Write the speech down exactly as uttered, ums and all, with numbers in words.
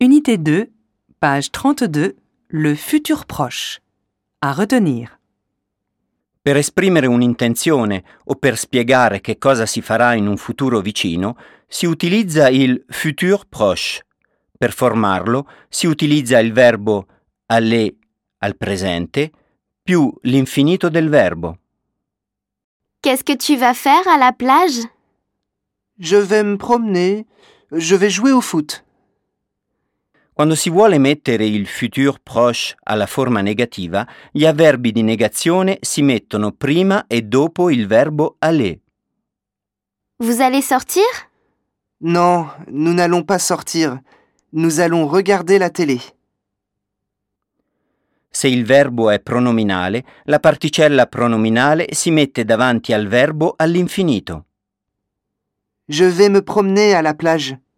Unité deux, page trentadue, le futur proche. À retenir. Per esprimere un'intenzione o per spiegare che cosa si farà in un futuro vicino, si utilizza il futur proche. Per formarlo, si utilizza il verbo aller al presente più l'infinito del verbo. Qu'est-ce que tu vas faire à la plage? Je vais me promener. Je vais jouer au foot. Quando si vuole mettere il futur proche alla forma negativa, gli avverbi di negazione si mettono prima e dopo il verbo aller. Vous allez sortir? Non, nous n'allons pas sortir. Nous allons regarder la télé. Se il verbo è pronominale, la particella pronominale si mette davanti al verbo all'infinito. Je vais me promener à la plage.